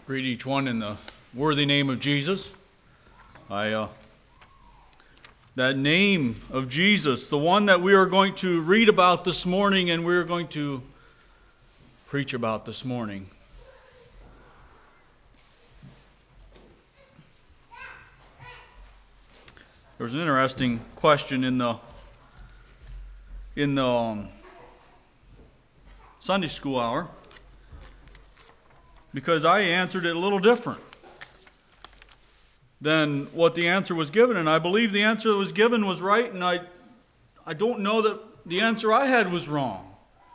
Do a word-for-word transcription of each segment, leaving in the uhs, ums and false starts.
Greet each one in the worthy name of Jesus. I, uh, that name of Jesus, the one that we are going to read about this morning and we are going to preach about this morning. There was an interesting question in the in the um, Sunday school hour, because I answered it a little different than what the answer was given, and I believe the answer that was given was right, and I I don't know that the answer I had was wrong.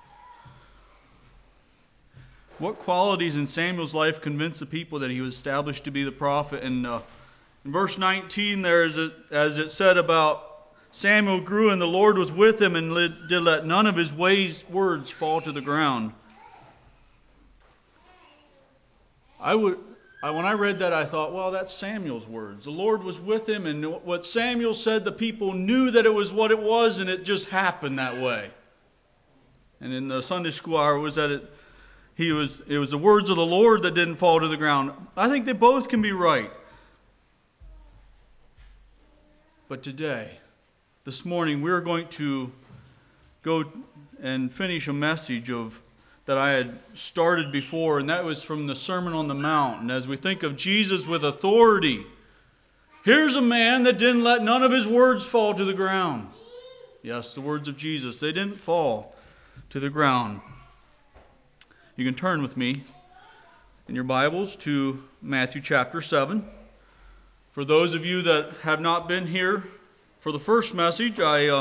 What qualities in Samuel's life convinced the people that he was established to be the prophet? And uh, in verse nineteen there is a, as it said about Samuel grew and the Lord was with him and did let none of his ways words fall to the ground. I would, I, when I read that, I thought, well, that's Samuel's words. The Lord was with him, and what Samuel said, the people knew that it was what it was, and it just happened that way. And in the Sunday school hour, it was that it, he was, it was the words of the Lord that didn't fall to the ground. I think they both can be right. But today, this morning, we're going to go and finish a message of that I had started before, and that was from the Sermon on the Mount. And as we think of Jesus with authority, here's a man that didn't let none of his words fall to the ground. Yes, the words of Jesus, they didn't fall to the ground. You can turn with me in your Bibles to Matthew chapter seven. For those of you that have not been here for the first message, I... Uh,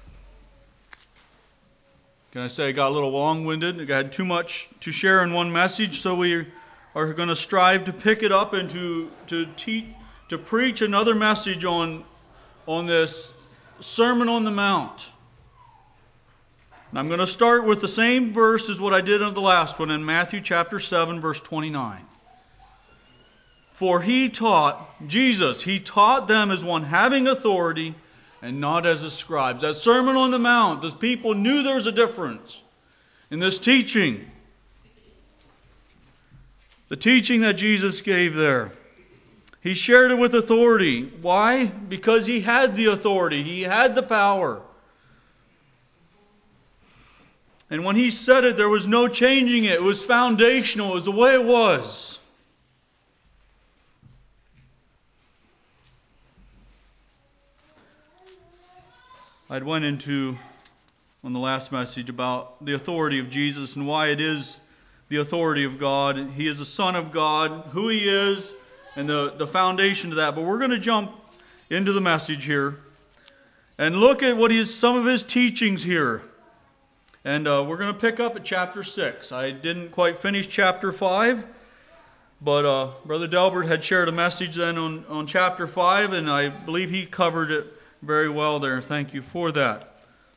Can I say I got a little long-winded? I had too much to share in one message, so we are going to strive to pick it up and to to teach, to preach another message on on this Sermon on the Mount. And I'm going to start with the same verse as what I did in the last one in Matthew chapter seven, verse twenty-nine. For he taught, Jesus, he taught them as one having authority, and not as the scribes. That Sermon on the Mount, the people knew there was a difference in this teaching. The teaching that Jesus gave there. He shared it with authority. Why? Because he had the authority. He had the power. And when he said it, there was no changing it. It was foundational. It was the way it was. I went into, on the last message, about the authority of Jesus and why it is the authority of God. He is the Son of God, who He is, and the, the foundation to that. But we're going to jump into the message here and look at what is some of His teachings here. And uh, we're going to pick up at chapter six. I didn't quite finish chapter five, but uh, Brother Delbert had shared a message then on, on chapter five, and I believe he covered it very well there. Thank you for that.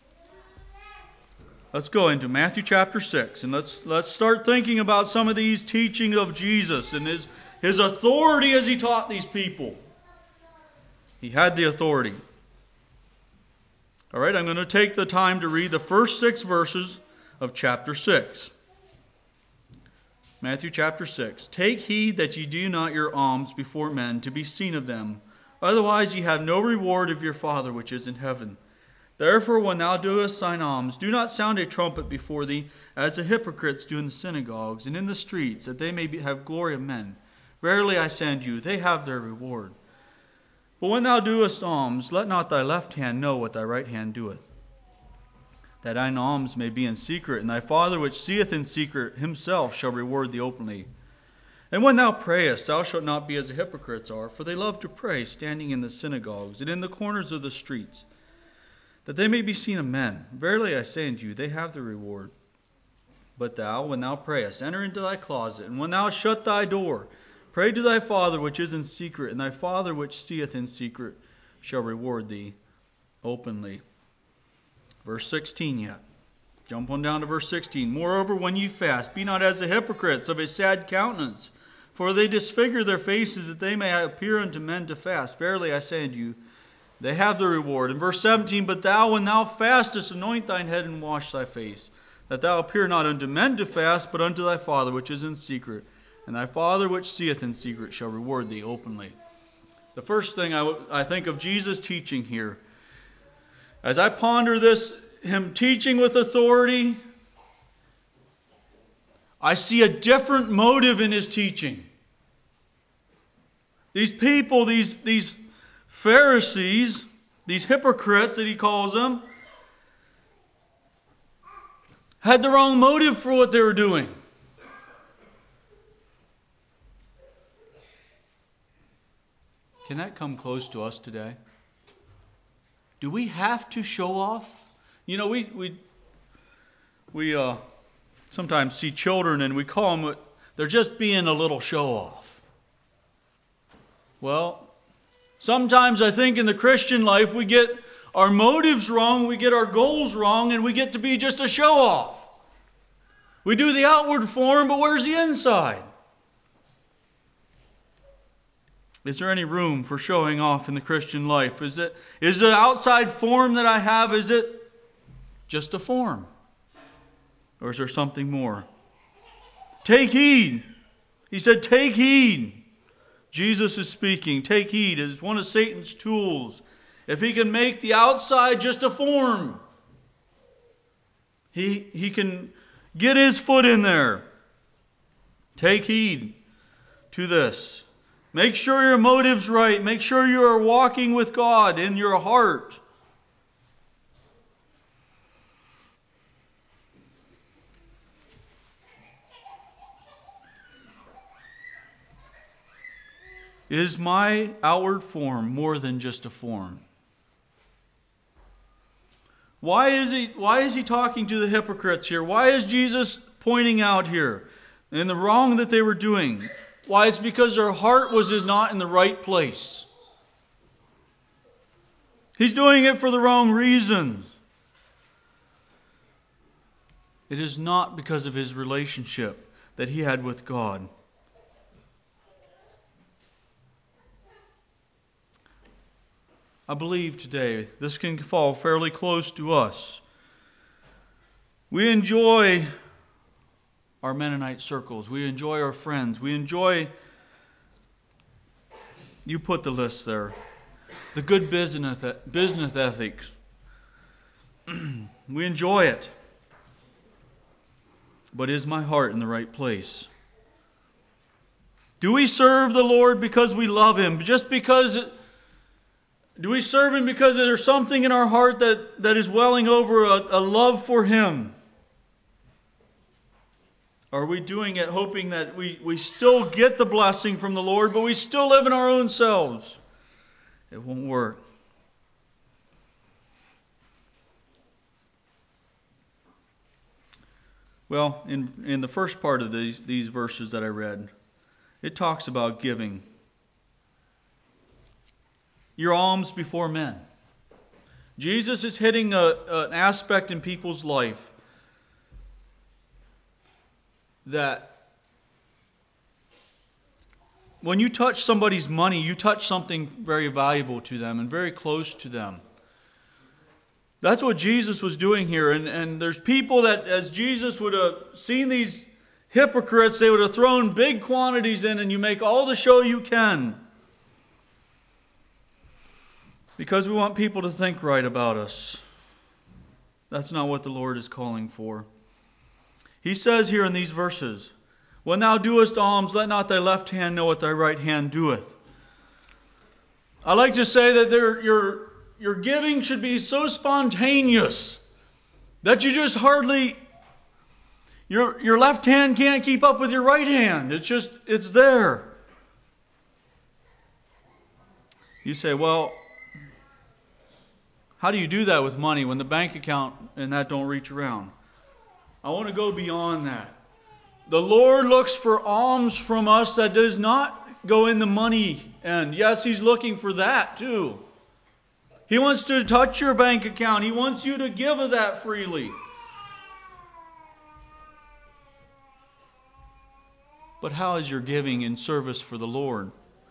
Let's go into Matthew chapter six, and let's let's start thinking about some of these teachings of Jesus and his his authority as he taught these people. He had the authority. All right, I'm going to take the time to read the first six verses of chapter six. Matthew chapter six. Take heed that ye do not your alms before men to be seen of them. Otherwise ye have no reward of your Father which is in heaven. Therefore when thou doest thine alms, do not sound a trumpet before thee, as the hypocrites do in the synagogues and in the streets, that they may be, have glory of men. Verily I say unto you, they have their reward. But when thou doest alms, let not thy left hand know what thy right hand doeth, that thine alms may be in secret, and thy Father which seeth in secret himself shall reward thee openly. And when thou prayest, thou shalt not be as the hypocrites are, for they love to pray, standing in the synagogues and in the corners of the streets, that they may be seen of men. Verily I say unto you, they have their reward. But thou, when thou prayest, enter into thy closet, and when thou hast shut thy door, pray to thy Father which is in secret, and thy Father which seeth in secret shall reward thee openly. Verse sixteen yet. Jump on down to verse sixteen. Moreover, when ye fast, be not as the hypocrites of a sad countenance, for they disfigure their faces, that they may appear unto men to fast. Verily I say unto you, they have their reward. In verse seventeen, but thou, when thou fastest, anoint thine head and wash thy face, that thou appear not unto men to fast, but unto thy Father which is in secret, and thy Father which seeth in secret shall reward thee openly. The first thing I, w- I think of Jesus teaching here, as I ponder this, Him teaching with authority, I see a different motive in His teaching. These people, these, these Pharisees, these hypocrites that He calls them, had the wrong motive for what they were doing. Can that come close to us today? Do we have to show off? You know, we we we uh, sometimes see children and we call them, they're just being a little show off. Well, sometimes I think in the Christian life we get our motives wrong, we get our goals wrong, and we get to be just a show off. We do the outward form, but where's the inside? Is there any room for showing off in the Christian life? Is it is the outside form that I have, is it just a form? Or is there something more? Take heed. He said, take heed. Jesus is speaking. Take heed is one of Satan's tools. If he can make the outside just a form, he, he can get his foot in there. Take heed to this. Make sure your motive's right. Make sure you are walking with God in your heart. Is my outward form more than just a form? Why is he, why is he talking to the hypocrites here? Why is Jesus pointing out here in the wrong that they were doing? Why? It's because their heart was not in the right place. He's doing it for the wrong reasons. It is not because of his relationship that he had with God. I believe today this can fall fairly close to us. We enjoy our Mennonite circles. We enjoy our friends. We enjoy, you put the list there, the good business business ethics. We enjoy it. But is my heart in the right place? Do we serve the Lord because we love Him? Just because... It, do we serve Him because there's something in our heart that, that is welling over a, a love for Him? Are we doing it hoping that we, we still get the blessing from the Lord, but we still live in our own selves? It won't work. Well, in, in the first part of these, these verses that I read, it talks about giving. Your alms before men. Jesus is hitting a, an aspect in people's life that when you touch somebody's money, you touch something very valuable to them and very close to them. That's what Jesus was doing here. And, and there's people that, as Jesus would have seen these hypocrites, they would have thrown big quantities in, and you make all the show you can. Because we want people to think right about us. That's not what the Lord is calling for. He says here in these verses, when thou doest alms, let not thy left hand know what thy right hand doeth. I like to say that there, your, your giving should be so spontaneous that you just hardly, your, your left hand can't keep up with your right hand. It's just, it's there. You say, well, how do you do that with money when the bank account and that don't reach around? I want to go beyond that. The Lord looks for alms from us that does not go in the money end. Yes, He's looking for that too. He wants to touch your bank account. He wants you to give of that freely. But how is your giving in service for the Lord?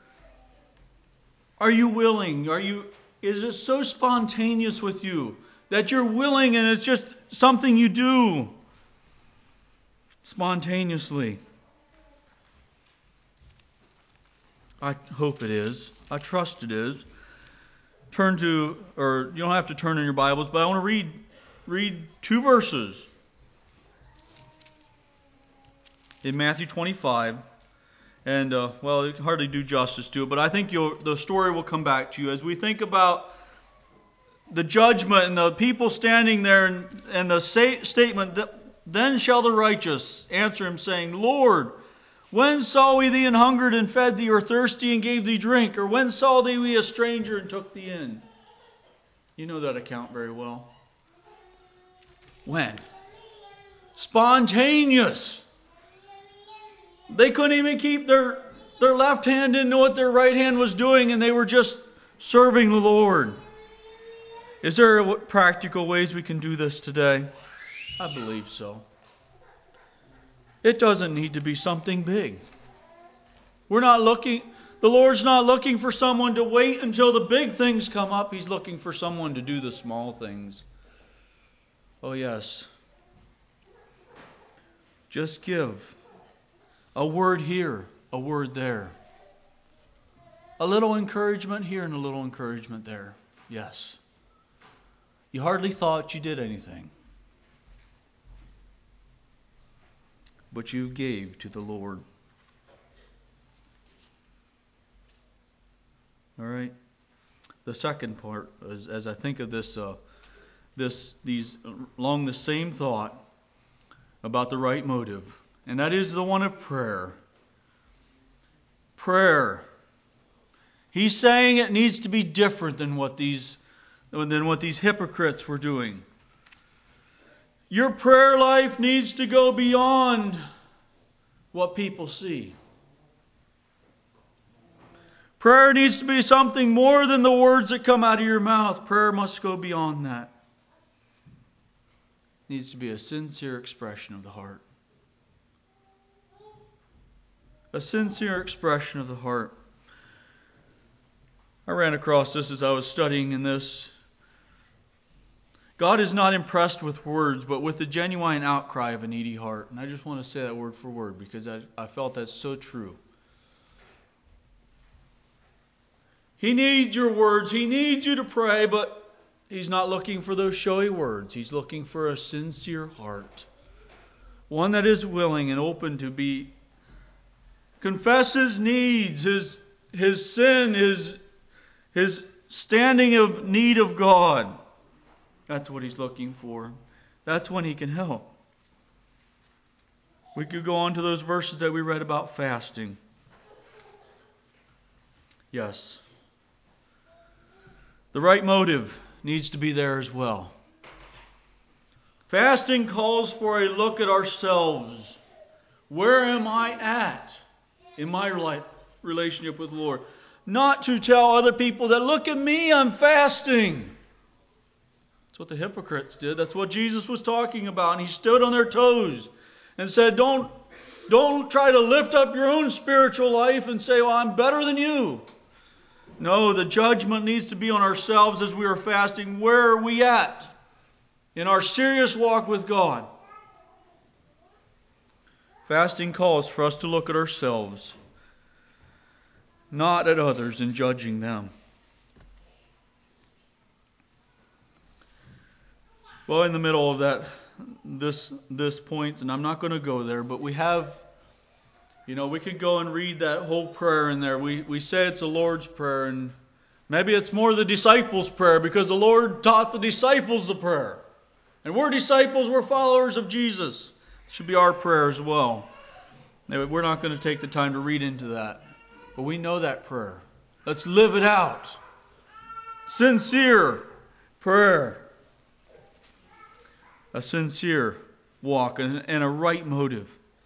Are you willing? Are you... Is it so spontaneous with you that you're willing and it's just something you do spontaneously? I hope it is. I trust it is. Turn to, or you don't have to turn in your Bibles, but I want to read read two verses in Matthew twenty-five. And, uh, well, it can hardly do justice to it, but I think you'll, the story will come back to you as we think about the judgment and the people standing there and, and the sa- statement, that, then shall the righteous answer him, saying, Lord, when saw we thee an hungered and fed thee, or thirsty and gave thee drink? Or when saw thee we a stranger and took thee in? You know that account very well. When? Spontaneous. They couldn't even keep their, their left hand, didn't know what their right hand was doing, and they were just serving the Lord. Is there practical ways we can do this today? I believe so. It doesn't need to be something big. We're not looking, the Lord's not looking for someone to wait until the big things come up. He's looking for someone to do the small things. Oh yes. Just give. A word here, a word there. A little encouragement here and a little encouragement there. Yes. You hardly thought you did anything. But you gave to the Lord. All right. The second part, as, as I think of this, uh, this, these along the same thought about the right motive, and that is the one of prayer. Prayer. He's saying it needs to be different than what these, than what these hypocrites were doing. Your prayer life needs to go beyond what people see. Prayer needs to be something more than the words that come out of your mouth. Prayer must go beyond that. It needs to be a sincere expression of the heart. A sincere expression of the heart. I ran across this as I was studying in this. God is not impressed with words, but with the genuine outcry of a needy heart. And I just want to say that word for word because I, I felt that's so true. He needs your words. He needs you to pray, but He's not looking for those showy words. He's looking for a sincere heart. One that is willing and open to be, confess his needs, his, his sin, his, his standing of need of God. That's what He's looking for. That's when He can help. We could go on to those verses that we read about fasting. Yes. The right motive needs to be there as well. Fasting calls for a look at ourselves. Where am I at in my life, relationship with the Lord? Not to tell other people that, look at me, I'm fasting. That's what the hypocrites did. That's what Jesus was talking about. And He stood on their toes and said, don't, don't try to lift up your own spiritual life and say, well, I'm better than you. No, the judgment needs to be on ourselves as we are fasting. Where are we at in our serious walk with God? Fasting calls for us to look at ourselves, not at others and judging them. Well, in the middle of that, this this point, and I'm not going to go there, but we have, you know, we could go and read that whole prayer in there. We we say it's the Lord's Prayer, and maybe it's more the disciples' prayer because the Lord taught the disciples the prayer. And we're disciples, we're followers of Jesus. It should be our prayer as well. Now, we're not going to take the time to read into that, but we know that prayer. Let's live it out. Sincere prayer. A sincere walk and, and a right motive.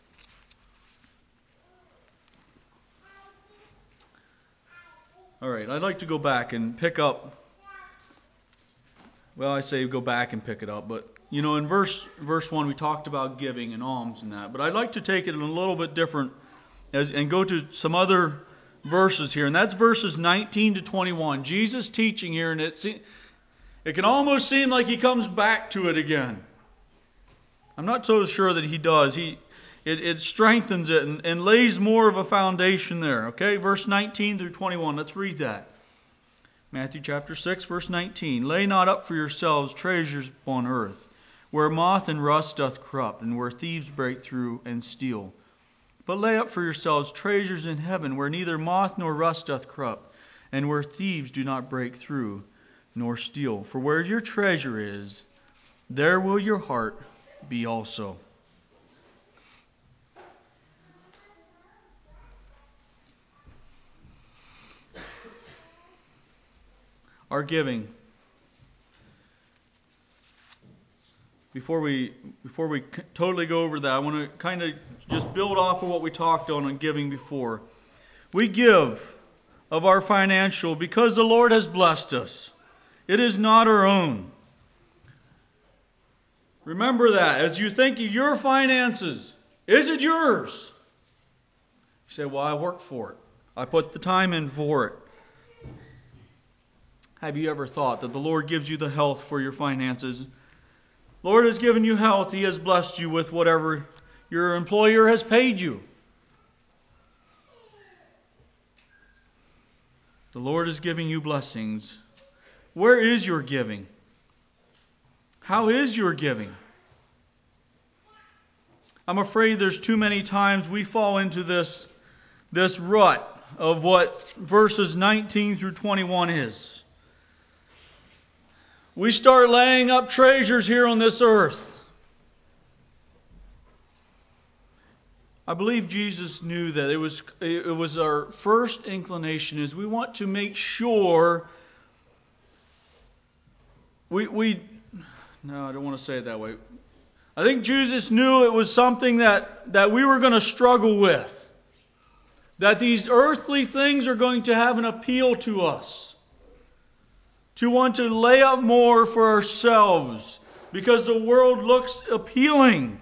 All right, I'd like to go back and pick up. Well, I say go back and pick it up, but you know, in verse verse one we talked about giving and alms and that. But I'd like to take it in a little bit different as, and go to some other verses here, and that's verses nineteen to twenty-one. Jesus teaching here, and it it can almost seem like He comes back to it again. I'm not so sure that He does. He It, it strengthens it and, and lays more of a foundation there. Okay, verse nineteen through twenty-one. Let's read that. Matthew chapter six, verse nineteen. Lay not up for yourselves treasures upon earth, where moth and rust doth corrupt, and where thieves break through and steal. But lay up for yourselves treasures in heaven, where neither moth nor rust doth corrupt, and where thieves do not break through nor steal. For where your treasure is, there will your heart be also. Our giving. Before we before we totally go over that, I want to kind of just build off of what we talked on on giving before. We give of our financial because the Lord has blessed us. It is not our own. Remember that as you think of your finances. Is it yours? You say, well, I work for it. I put the time in for it. Have you ever thought that the Lord gives you the health for your finances? Lord has given you health. He has blessed you with whatever your employer has paid you. The Lord is giving you blessings. Where is your giving? How is your giving? I'm afraid there's too many times we fall into this, this rut of what verses nineteen through twenty-one is. We start laying up treasures here on this earth. I believe Jesus knew that it was it was our first inclination is we want to make sure we we no, I don't want to say it that way. I think Jesus knew it was something that, that we were going to struggle with. That these earthly things are going to have an appeal to us. To want to lay up more for ourselves because the world looks appealing.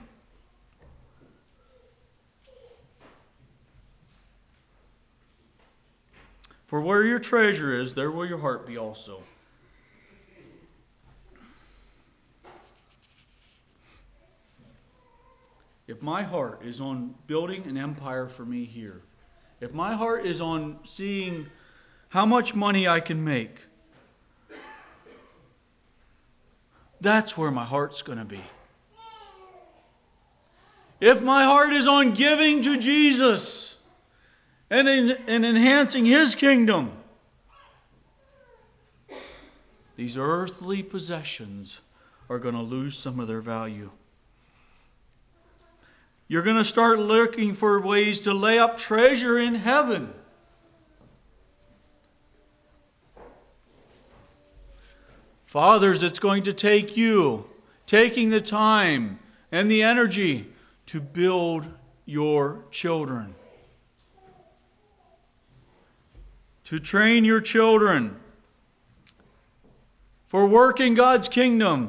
For where your treasure is, there will your heart be also. If my heart is on building an empire for me here, if my heart is on seeing how much money I can make, that's where my heart's going to be. If my heart is on giving to Jesus and, in, and enhancing His kingdom, these earthly possessions are going to lose some of their value. You're going to start looking for ways to lay up treasure in heaven. Fathers, it's going to take you taking the time and the energy to build your children. To train your children for work in God's kingdom.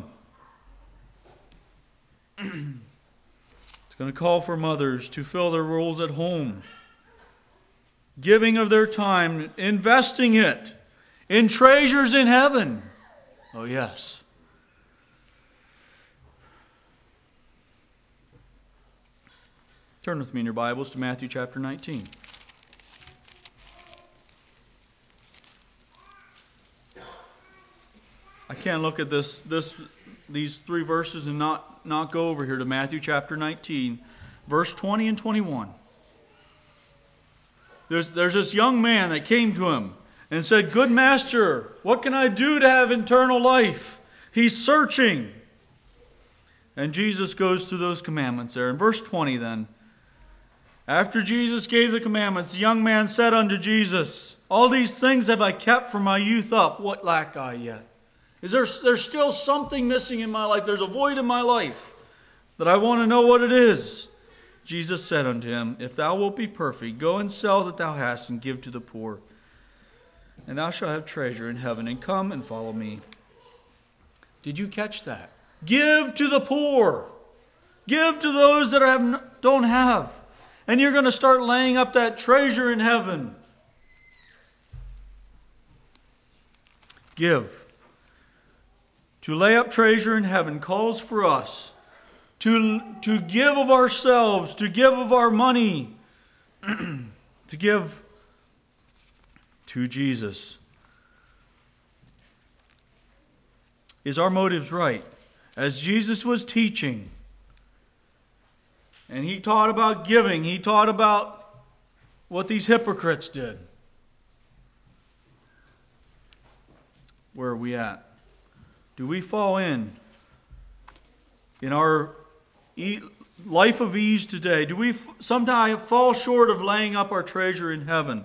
It's going to call for mothers to fill their roles at home. Giving of their time, investing it in treasures in heaven. Oh, yes. Turn with me in your Bibles to Matthew chapter nineteen. I can't look at this, this, these three verses and not, not go over here to Matthew chapter nineteen, verse twenty and twenty-one. There's, there's this young man that came to him and said, "Good master, what can I do to have eternal life?" He's searching. And Jesus goes through those commandments there. In verse twenty then, after Jesus gave the commandments, the young man said unto Jesus, "All these things have I kept from my youth up. What lack I yet?" Is there there's still something missing in my life? There's a void in my life that I want to know what it is. Jesus said unto him, "If thou wilt be perfect, go and sell that thou hast and give to the poor, and thou shalt have treasure in heaven, and come and follow me." Did you catch that? Give to the poor. Give to those that have, don't have. And you're going to start laying up that treasure in heaven. Give. To lay up treasure in heaven calls for us to, to give of ourselves, to give of our money, to give to Jesus. Is our motives right? As Jesus was teaching, and He taught about giving, He taught about what these hypocrites did. Where are we at? Do we fall in in our e- life of ease today? Do we f- sometimes fall short of laying up our treasure in heaven?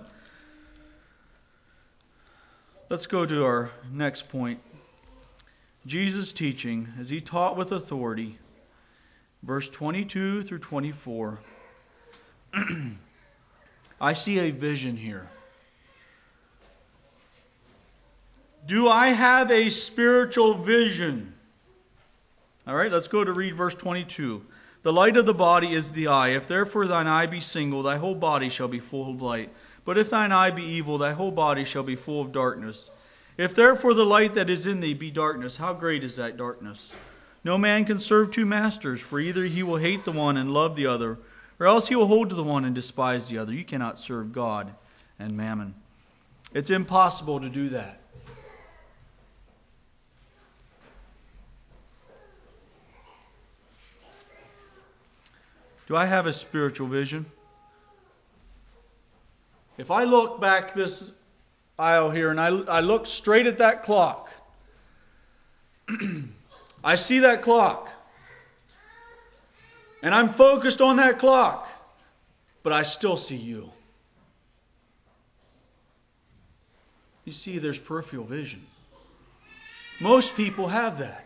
Let's go to our next point. Jesus' teaching, as He taught with authority, verse twenty-two through twenty-four. I see a vision here. Do I have a spiritual vision? All right, let's go to read verse twenty-two. The light of the body is the eye. If therefore thine eye be single, thy whole body shall be full of light. But if thine eye be evil, thy whole body shall be full of darkness. If therefore the light that is in thee be darkness, how great is that darkness? No man can serve two masters, for either he will hate the one and love the other, or else he will hold to the one and despise the other. You cannot serve God and mammon. It's impossible to do that. Do I have a spiritual vision? If I look back this aisle here and I, I look straight at that clock, I see that clock. And I'm focused on that clock. But I still see you. You see, there's peripheral vision. Most people have that.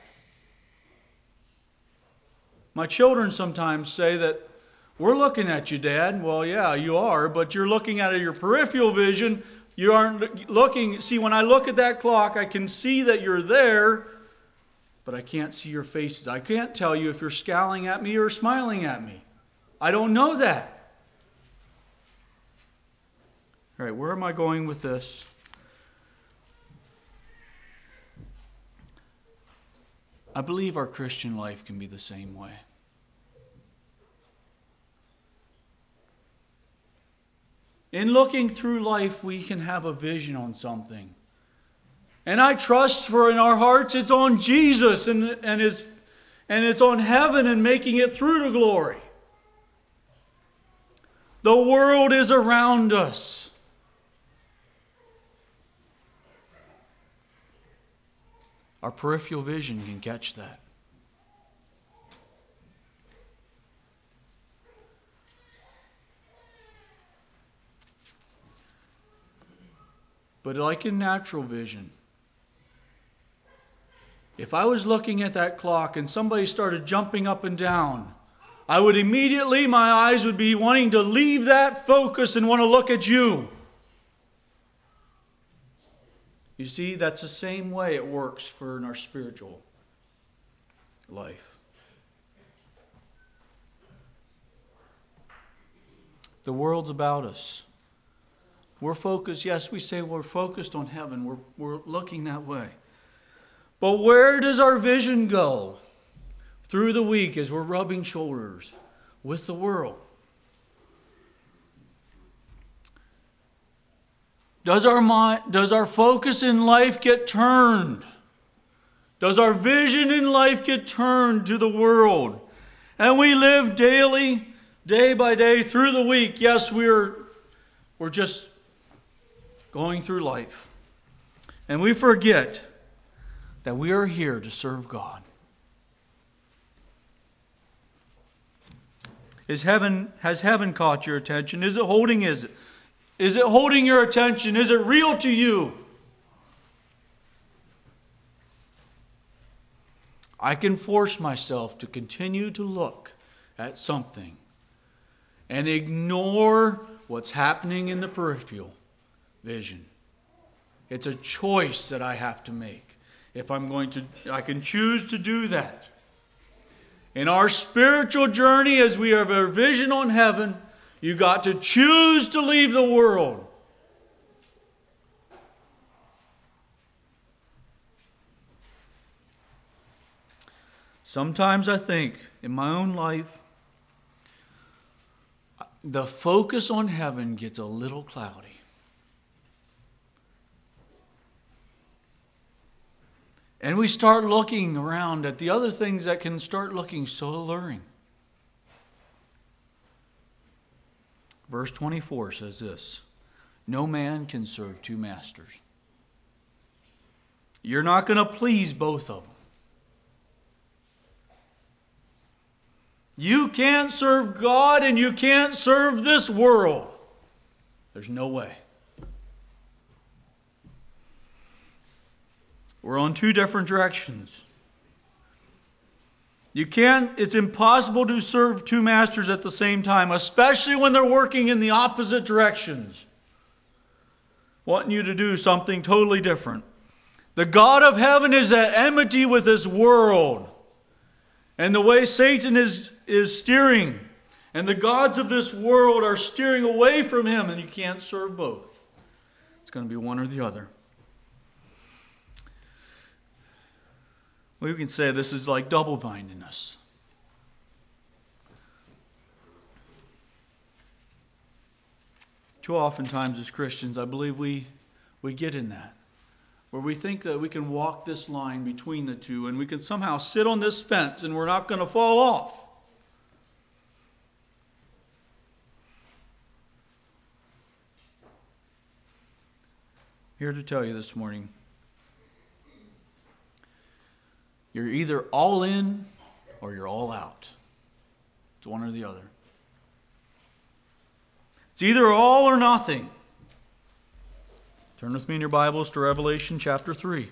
My children sometimes say that, we're looking at you, Dad. Well, yeah, you are, but you're looking at your peripheral vision. You aren't looking. See, when I look at that clock, I can see that you're there, but I can't see your faces. I can't tell you if you're scowling at me or smiling at me. I don't know that. All right, where am I going with this? I believe our Christian life can be the same way. In looking through life, we can have a vision on something. And I trust for in our hearts it's on Jesus and, and, his, and it's on heaven and making it through to glory. The world is around us. Our peripheral vision can catch that. But like in natural vision, if I was looking at that clock and somebody started jumping up and down, I would immediately, my eyes would be wanting to leave that focus and want to look at you. You see, that's the same way it works for in our spiritual life. The world's about us. We're focused, yes, we say we're focused on heaven. We're, we're looking that way. But where does our vision go through the week as we're rubbing shoulders with the world? Does our mind, does our focus in life get turned? Does our vision in life get turned to the world? And we live daily, day by day, through the week. Yes, we're, we're just going through life. And we forget that we are here to serve God. Is heaven, has heaven caught your attention? Is it holding, is it? Is it holding your attention? Is it real to you? I can force myself to continue to look at something and ignore what's happening in the peripheral vision. It's a choice that I have to make. If I'm going to, I can choose to do that. In our spiritual journey, as we have our vision on heaven, you got to choose to leave the world. Sometimes I think in my own life, the focus on heaven gets a little cloudy. And we start looking around at the other things that can start looking so alluring. Verse twenty-four says this: no man can serve two masters. You're not going to please both of them. You can't serve God and you can't serve this world. There's no way. We're on two different directions. You can't, it's impossible to serve two masters at the same time, especially when they're working in the opposite directions, wanting you to do something totally different. The God of heaven is at enmity with this world. And the way Satan is, is steering, and the gods of this world are steering away from him, and you can't serve both. It's going to be one or the other. We can say this is like double-mindedness. Too oftentimes as Christians, I believe we, we get in that, where we think that we can walk this line between the two and we can somehow sit on this fence and we're not going to fall off. Here to tell you this morning, you're either all in or you're all out. It's one or the other. It's either all or nothing. Turn with me in your Bibles to Revelation chapter three.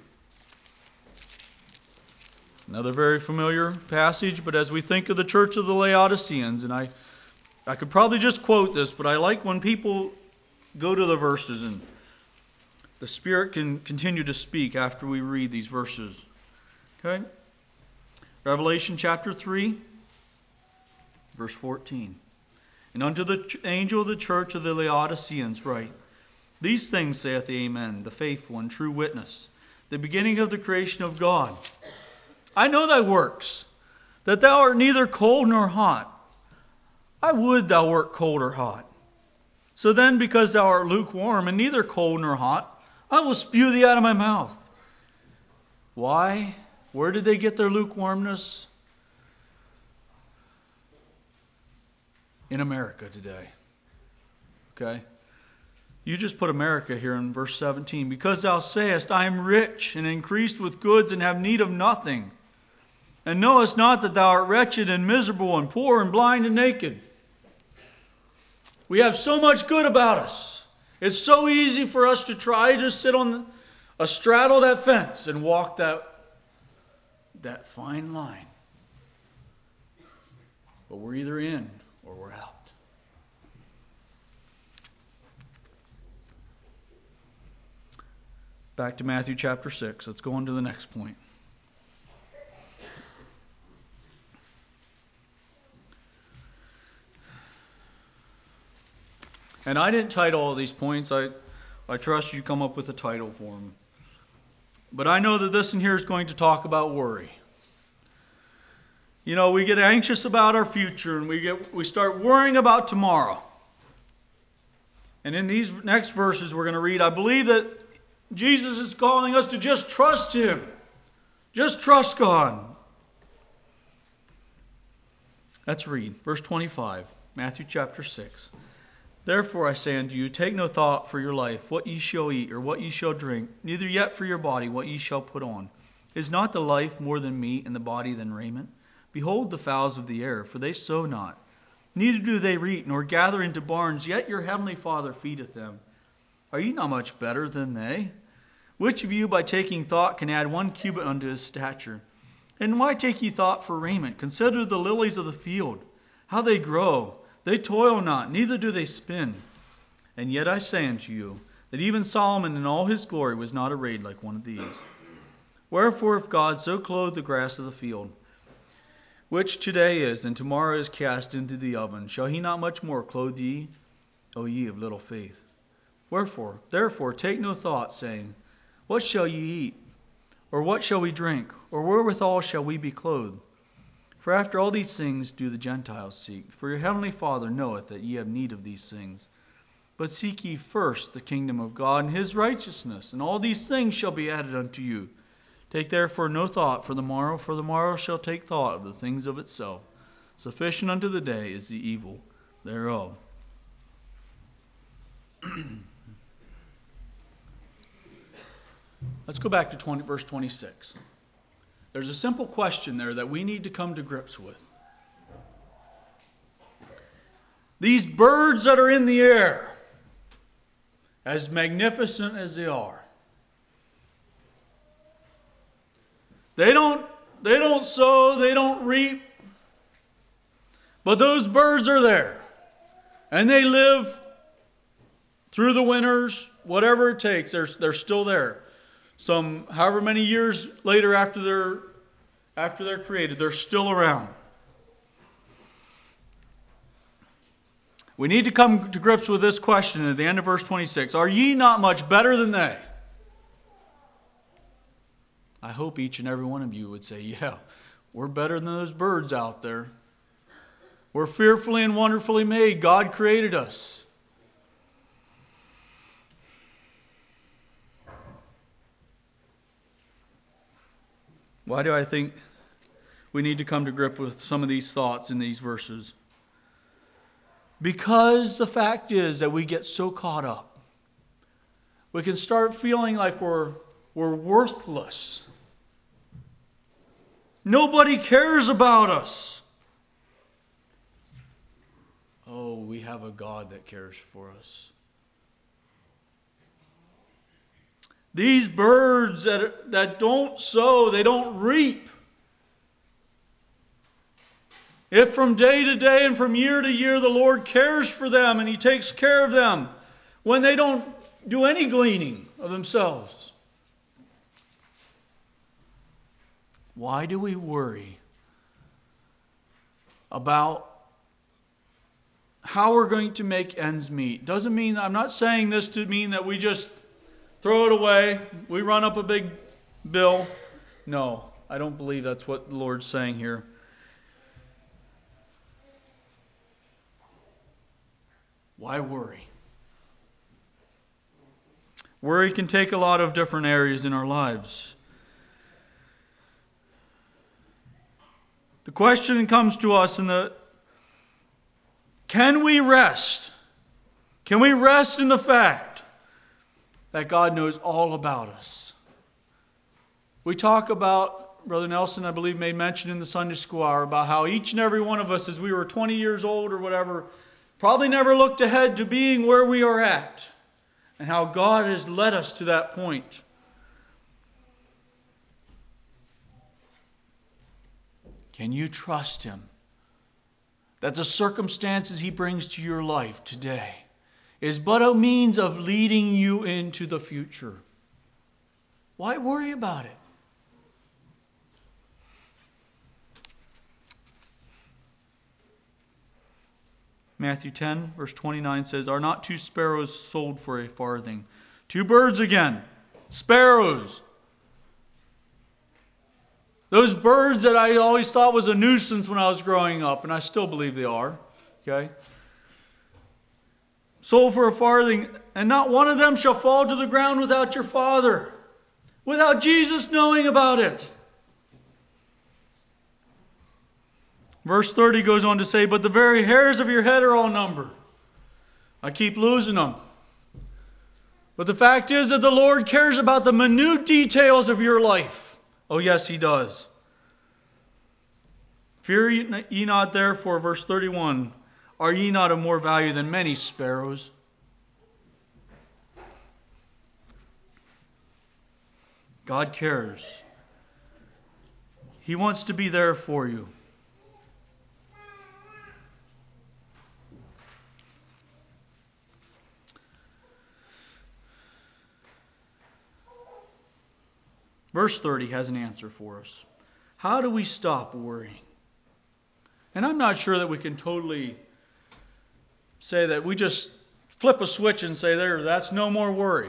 Another very familiar passage, but as we think of the church of the Laodiceans, and I, I could probably just quote this, but I like when people go to the verses and the Spirit can continue to speak after we read these verses. Okay? Revelation chapter three, verse fourteen. And unto the angel of the church of the Laodiceans write, these things saith the Amen, the faithful and true witness, the beginning of the creation of God. I know thy works, that thou art neither cold nor hot. I would thou wert cold or hot. So then, because thou art lukewarm, and neither cold nor hot, I will spew thee out of my mouth. Why? Where did they get their lukewarmness? In America today. Okay? You just put America here in verse seventeen. Because thou sayest, I am rich and increased with goods and have need of nothing. And knowest not that thou art wretched and miserable and poor and blind and naked. We have so much good about us. It's so easy for us to try to sit on a straddle that fence and walk that, that fine line. But we're either in or we're out. Back to Matthew chapter six. Let's go on to the next point. And I didn't title all these points. I, I trust you come up with a title for them. But I know that this in here is going to talk about worry. You know, we get anxious about our future and we get we start worrying about tomorrow. And in these next verses we're going to read, I believe that Jesus is calling us to just trust Him. Just trust God. Let's read verse twenty-five, Matthew chapter six. Therefore I say unto you, take no thought for your life, what ye shall eat, or what ye shall drink, neither yet for your body, what ye shall put on. Is not the life more than meat, and the body than raiment? Behold the fowls of the air, for they sow not, neither do they reap, nor gather into barns, yet your heavenly Father feedeth them. Are ye not much better than they? Which of you by taking thought can add one cubit unto his stature? And why take ye thought for raiment? Consider the lilies of the field, how they grow. They toil not, neither do they spin. And yet I say unto you, that even Solomon in all his glory was not arrayed like one of these. Wherefore if God so clothe the grass of the field, which today is, and tomorrow is cast into the oven, shall He not much more clothe ye, O ye of little faith? Wherefore, therefore take no thought, saying, what shall ye eat? Or what shall we drink? Or wherewithal shall we be clothed? For after all these things do the Gentiles seek. For your heavenly Father knoweth that ye have need of these things. But seek ye first the kingdom of God and His righteousness, and all these things shall be added unto you. Take therefore no thought for the morrow, for the morrow shall take thought of the things of itself. Sufficient unto the day is the evil thereof. Let's go back to twenty, verse twenty-six. There's a simple question there that we need to come to grips with. These birds that are in the air, as magnificent as they are, they don't, they don't sow, they don't reap, but those birds are there. And they live through the winters, whatever it takes, they're, they're still there. Some however many years later after they're after they're created, they're still around. We need to come to grips with this question at the end of verse twenty-six. Are ye not much better than they? I hope each and every one of you would say, yeah, we're better than those birds out there. We're fearfully and wonderfully made. God created us. Why do I think we need to come to grip with some of these thoughts in these verses? Because the fact is that we get so caught up. We can start feeling like we're, we're worthless. Nobody cares about us. Oh, we have a God that cares for us. These birds that, that don't sow, they don't reap. If from day to day and from year to year the Lord cares for them and He takes care of them, when they don't do any gleaning of themselves, why do we worry about how we're going to make ends meet? Doesn't mean, I'm not saying this to mean that we just throw it away, we run up a big bill. No, I don't believe that's what the Lord's saying here. Why worry? Worry can take a lot of different areas in our lives. The question comes to us in the, can we rest? Can we rest in the fact that God knows all about us? We talk about, Brother Nelson, I believe, made mention in the Sunday school hour about how each and every one of us, as we were twenty years old or whatever, probably never looked ahead to being where we are at, and how God has led us to that point. Can you trust Him that the circumstances He brings to your life today is but a means of leading you into the future? Why worry about it? Matthew ten, verse twenty-nine says, are not two sparrows sold for a farthing? Two birds again. Sparrows. Those birds that I always thought was a nuisance when I was growing up, and I still believe they are. Okay? Sold for a farthing, and not one of them shall fall to the ground without your Father, without Jesus knowing about it. Verse thirty goes on to say, but the very hairs of your head are all numbered. I keep losing them. But the fact is that the Lord cares about the minute details of your life. Oh yes, He does. Fear ye not therefore, verse thirty-one, are ye not of more value than many sparrows? God cares. He wants to be there for you. Verse thirty has an answer for us. How do we stop worrying? And I'm not sure that we can totally say that we just flip a switch and say, there, that's no more worry.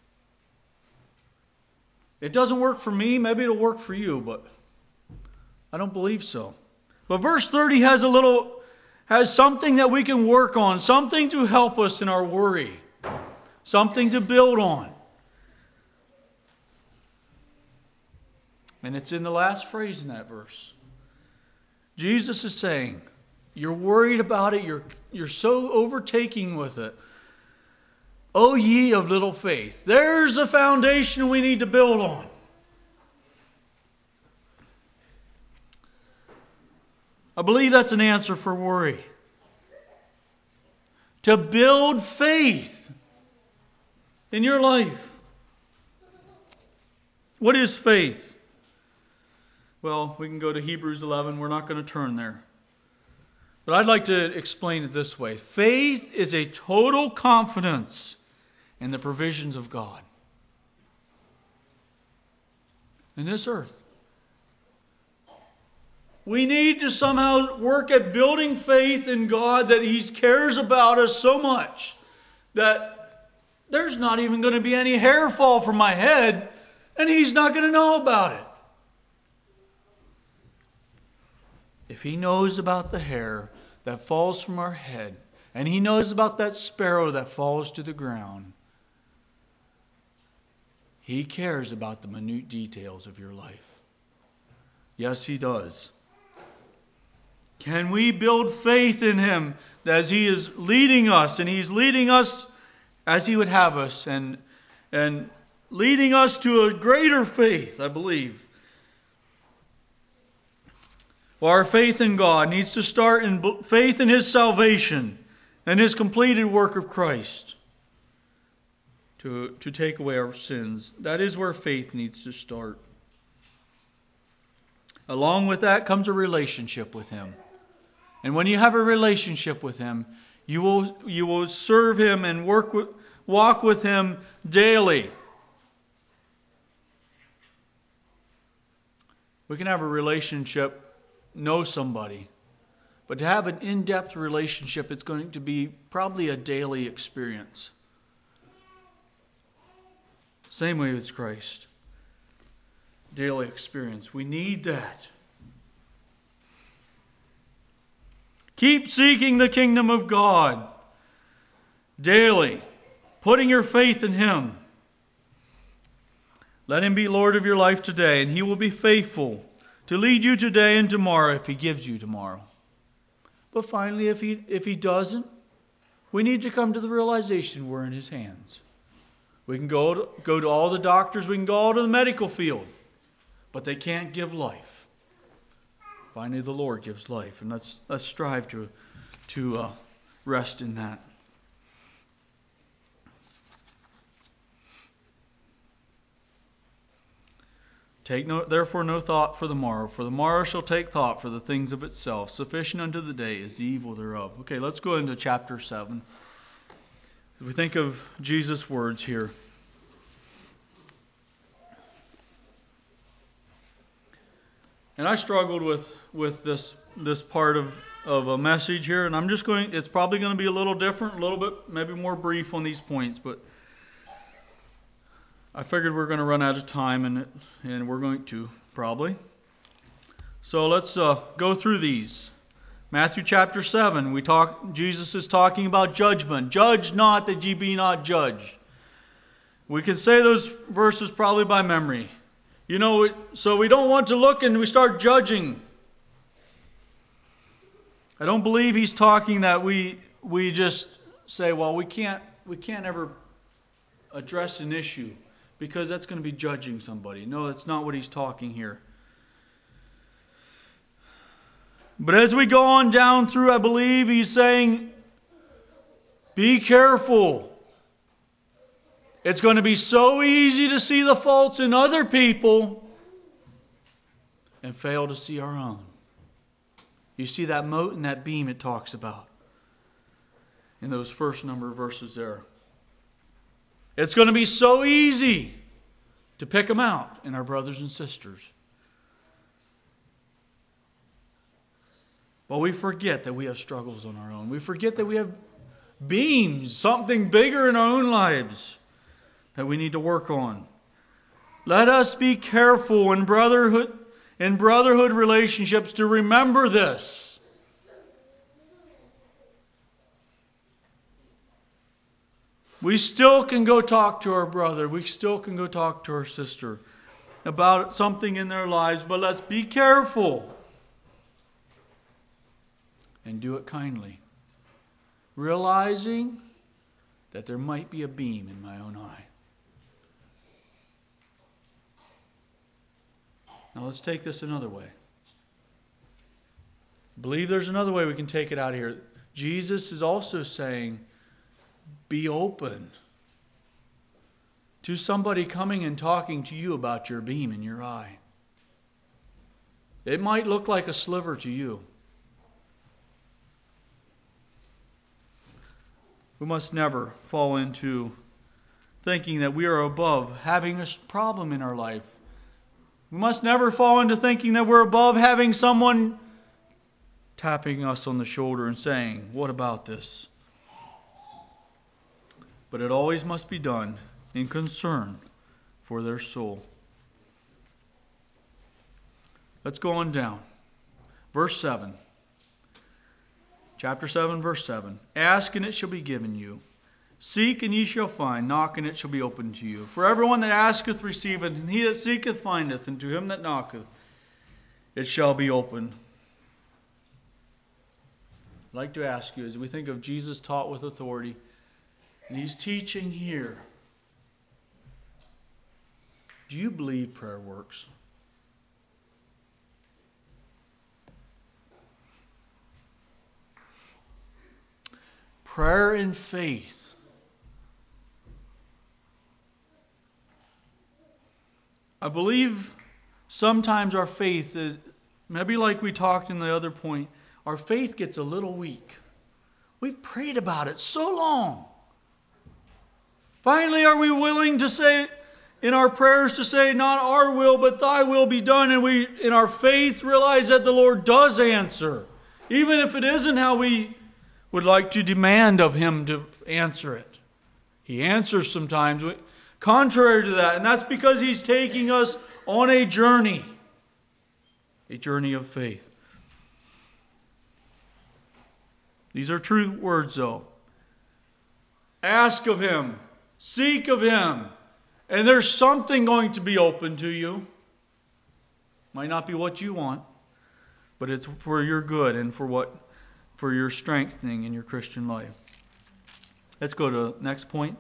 It doesn't work for me, maybe it'll work for you, but I don't believe so. But verse thirty has a little, has something that we can work on, something to help us in our worry, something to build on. And it's in the last phrase in that verse. Jesus is saying, you're worried about it, you're, you're so overtaking with it. O ye of little faith. There's a foundation we need to build on. I believe that's an answer for worry. To build faith in your life. What is faith? Well, we can go to Hebrews eleven. We're not going to turn there. But I'd like to explain it this way. Faith is a total confidence in the provisions of God in this earth. We need to somehow work at building faith in God, that He cares about us so much that there's not even going to be any hair fall from my head, and He's not going to know about it. If He knows about the hair that falls from our head, and He knows about that sparrow that falls to the ground, He cares about the minute details of your life. Yes, He does. Can we build faith in Him as He is leading us, and He's leading us as He would have us, and, and leading us to a greater faith, I believe. Well, our faith in God needs to start in faith in His salvation and His completed work of Christ to, to take away our sins. That is where faith needs to start. Along with that comes a relationship with Him. And when you have a relationship with Him, you will you will serve Him and work with, walk with Him daily. We can have a relationship, know somebody, but to have an in-depth relationship, it's going to be probably a daily experience. Same way with Christ. Daily experience. We need that. Keep seeking the kingdom of God daily, putting your faith in Him. Let Him be Lord of your life today, and He will be faithful to lead you today and tomorrow if He gives you tomorrow. But finally, if He if He doesn't, we need to come to the realization we're in His hands. We can go to, go to all the doctors, we can go all to the medical field, but they can't give life. Finally, the Lord gives life, and let's let's strive to to uh, rest in that. Take no, therefore no thought for the morrow, for the morrow shall take thought for the things of itself. Sufficient unto the day is the evil thereof. Okay, let's go into chapter seven. As we think of Jesus' words here. And I struggled with, with this this part of, of a message here, and I'm just going, it's probably going to be a little different, a little bit, maybe more brief on these points, but I figured we're going to run out of time, and and we're going to, probably. So let's uh, go through these. Matthew chapter seven, we talk. Jesus is talking about judgment. Judge not that ye be not judged. We can say those verses probably by memory. You know, so we don't want to look and we start judging. I don't believe He's talking that we we just say, well, we can't we can't ever address an issue because that's going to be judging somebody. No, that's not what He's talking here. But as we go on down through, I believe He's saying, be careful. It's going to be so easy to see the faults in other people and fail to see our own. You see that mote and that beam it talks about in those first number of verses there. It's going to be so easy to pick them out in our brothers and sisters. But we forget that we have struggles on our own. We forget that we have beams, something bigger in our own lives that we need to work on. Let us be careful in brotherhood, in brotherhood relationships to remember this. We still can go talk to our brother. We still can go talk to our sister about something in their lives, but let's be careful and do it kindly, realizing that there might be a beam in my own eye. Now let's take this another way. I believe there's another way we can take it out here. Jesus is also saying, be open to somebody coming and talking to you about your beam in your eye. It might look like a sliver to you. We must never fall into thinking that we are above having a problem in our life. We must never fall into thinking that we're above having someone tapping us on the shoulder and saying, what about this? But it always must be done in concern for their soul. Let's go on down. Verse seven. Chapter seven, verse seven. Ask and it shall be given you. Seek and ye shall find. Knock and it shall be opened to you. For everyone that asketh receiveth, and he that seeketh findeth, and to him that knocketh it shall be opened. I'd like to ask you, as we think of Jesus taught with authority, and He's teaching here, do you believe prayer works? Prayer and faith. I believe sometimes our faith is, maybe like we talked in the other point, our faith gets a little weak. We've prayed about it so long. Finally, are we willing to say in our prayers to say, not our will, but thy will be done, and we, in our faith, realize that the Lord does answer, even if it isn't how we would like to demand of Him to answer it. He answers sometimes contrary to that, and that's because He's taking us on a journey, a journey of faith. These are true words, though. Ask of Him. Seek of Him. And there's something going to be open to you. Might not be what you want, but it's for your good and for what, for your strengthening in your Christian life. Let's go to the next point.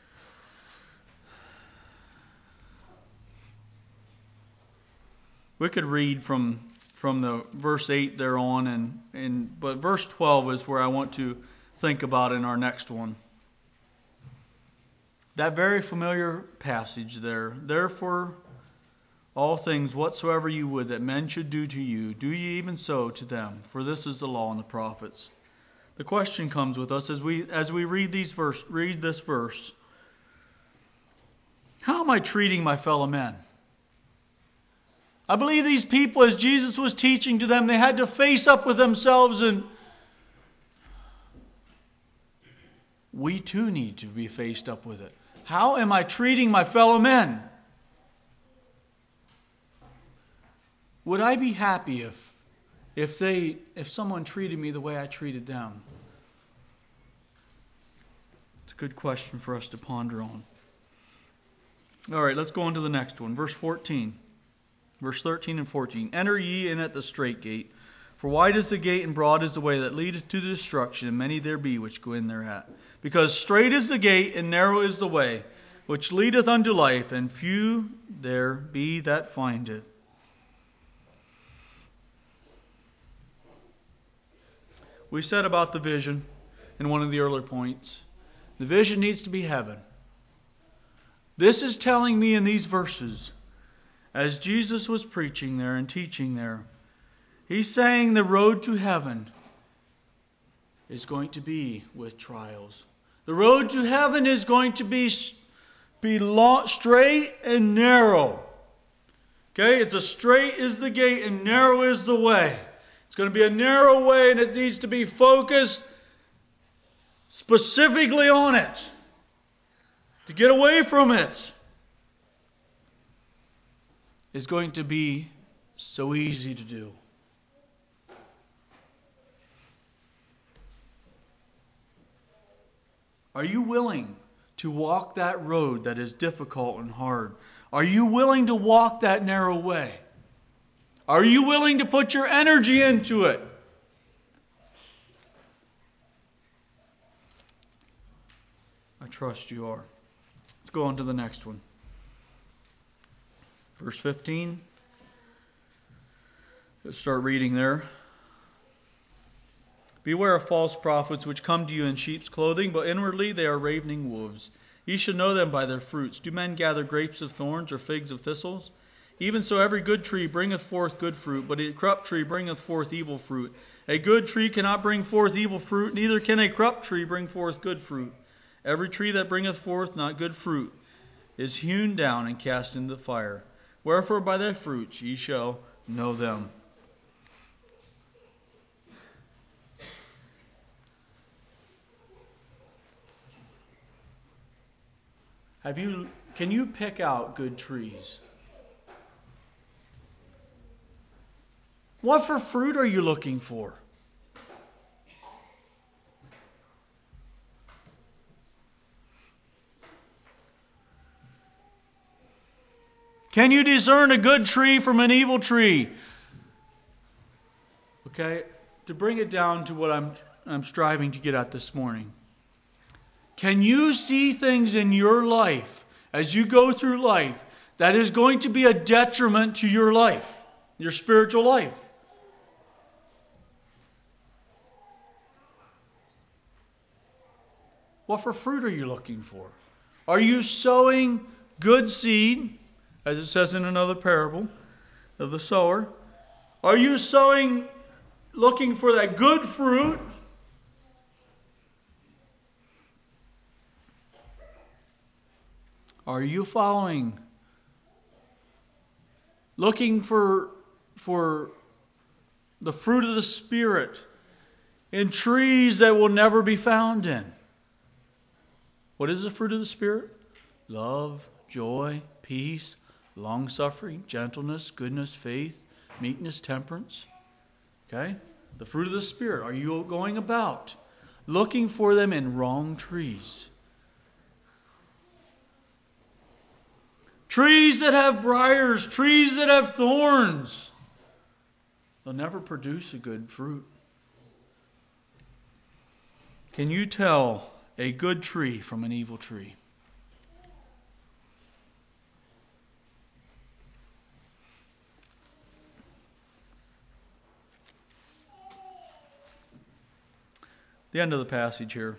We could read from from the verse eight there on, and, and but verse twelve is where I want to think about in our next one. That very familiar passage there. Therefore, all things whatsoever you would that men should do to you, do ye even so to them, for this is the law and the prophets. The question comes with us as we as we read these verse read this verse. How am I treating my fellow men? I believe these people, as Jesus was teaching to them, they had to face up with themselves, and we too need to be faced up with it. How am I treating my fellow men? Would I be happy if if they if someone treated me the way I treated them? It's a good question for us to ponder on. All right, let's go on to the next one. Verse fourteen. Verse thirteen and fourteen. Enter ye in at the strait gate, for wide is the gate and broad is the way that leadeth to destruction, and many there be which go in thereat. Because strait is the gate and narrow is the way, which leadeth unto life, and few there be that find it. We said about the vision in one of the earlier points. The vision needs to be heaven. This is telling me in these verses, as Jesus was preaching there and teaching there, He's saying the road to heaven is going to be with trials. The road to heaven is going to be, be long, straight and narrow. Okay, it's a straight is the gate and narrow is the way. It's going to be a narrow way, and it needs to be focused specifically on it to get away from it. Is going to be So easy to do. Are you willing to walk that road that is difficult and hard? Are you willing to walk that narrow way? Are you willing to put your energy into it? I trust you are. Let's go on to the next one. Verse fifteen. Let's start reading there. Beware of false prophets which come to you in sheep's clothing, but inwardly they are ravening wolves. Ye should know them by their fruits. Do men gather grapes of thorns or figs of thistles? Even so every good tree bringeth forth good fruit, but a corrupt tree bringeth forth evil fruit. A good tree cannot bring forth evil fruit, neither can a corrupt tree bring forth good fruit. Every tree that bringeth forth not good fruit is hewn down and cast into the fire. Wherefore by their fruits ye shall know them. Have you? Can you pick out good trees? What for fruit are you looking for? Can you discern a good tree from an evil tree? Okay, to bring it down to what I'm I'm striving to get at this morning. Can you see things in your life as you go through life that is going to be a detriment to your life, your spiritual life? What for fruit are you looking for? Are you sowing good seed, as it says in another parable of the sower? Are you sowing, looking for that good fruit? Are you following, looking for, for the fruit of the Spirit in trees that will never be found in? What is the fruit of the Spirit? Love, joy, peace, long-suffering, gentleness, goodness, faith, meekness, temperance. Okay? The fruit of the Spirit. Are you going about looking for them in wrong trees? Trees that have briars, trees that have thorns, they'll never produce a good fruit. Can you tell a good tree from an evil tree? The end of the passage here.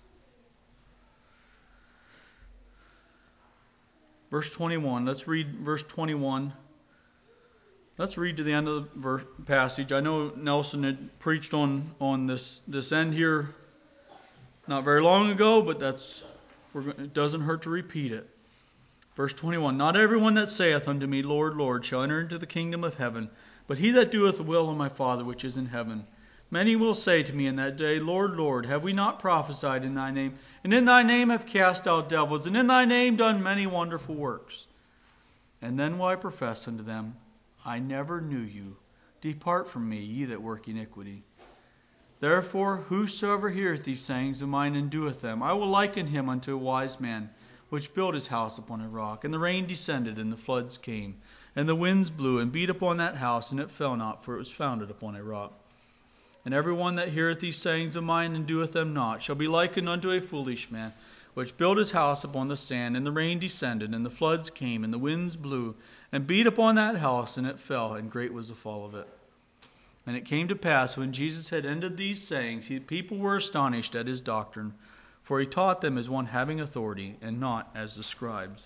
Verse twenty-one. Let's read verse twenty-one. Let's read to the end of the verse, passage. I know Nelson had preached on, on this, this end here not very long ago, but that's we're, it doesn't hurt to repeat it. Verse twenty-one. Not everyone that saith unto me, Lord, Lord, shall enter into the kingdom of heaven, but he that doeth the will of my Father which is in heaven. Many will say to me in that day, Lord, Lord, have we not prophesied in thy name? And in thy name have cast out devils, and in thy name done many wonderful works. And then will I profess unto them, I never knew you. Depart from me, ye that work iniquity. Therefore, whosoever heareth these sayings of mine and doeth them, I will liken him unto a wise man, which built his house upon a rock. And the rain descended, and the floods came, and the winds blew, and beat upon that house, and it fell not, for it was founded upon a rock. And every one that heareth these sayings of mine and doeth them not shall be likened unto a foolish man, which built his house upon the sand, and the rain descended, and the floods came, and the winds blew, and beat upon that house, and it fell, and great was the fall of it. And it came to pass, when Jesus had ended these sayings, he, people were astonished at his doctrine, for he taught them as one having authority, and not as the scribes.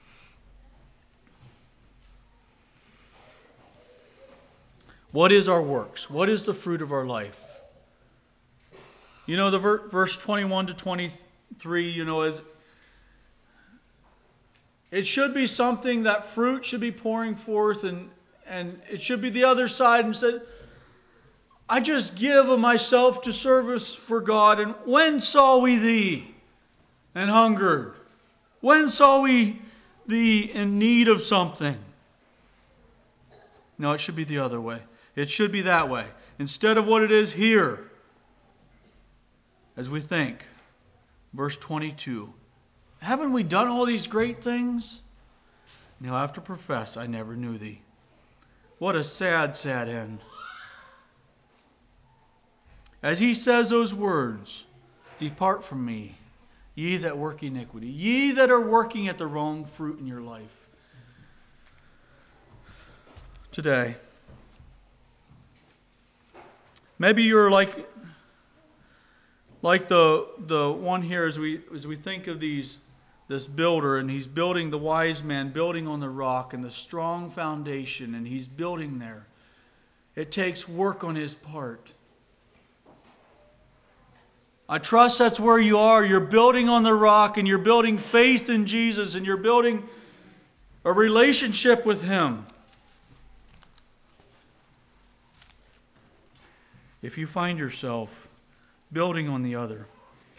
What is our works? What is the fruit of our life? You know, the ver- verse twenty-one to twenty-three, you know, is it should be something that fruit should be pouring forth, and, and it should be the other side and said, I just give of myself to service for God, and when saw we thee and hungered? When saw we thee in need of something? No, it should be the other way. It should be that way. Instead of what it is here. As we think. Verse twenty-two. Haven't we done all these great things? And he'll have to profess, I never knew thee. What a sad, sad end. As he says those words, depart from me, ye that work iniquity, ye that are working at the wrong fruit in your life. Today, maybe you're like like the the one here as we as we think of these this builder, and he's building, the wise man building on the rock and the strong foundation, and he's building there. It takes work on his part. I trust that's where you are. You're building on the rock, and you're building faith in Jesus, and you're building a relationship with Him. If you find yourself building on the other,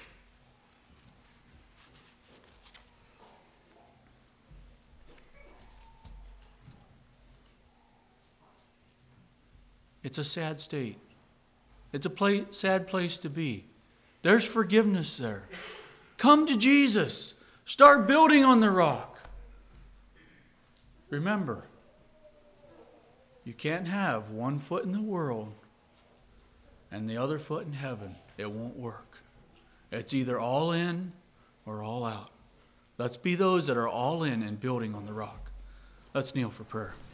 it's a sad state. It's a pla- sad place to be. There's forgiveness there. Come to Jesus. Start building on the rock. Remember, you can't have one foot in the world and the other foot in heaven. It won't work. It's either all in or all out. Let's be those that are all in and building on the rock. Let's kneel for prayer.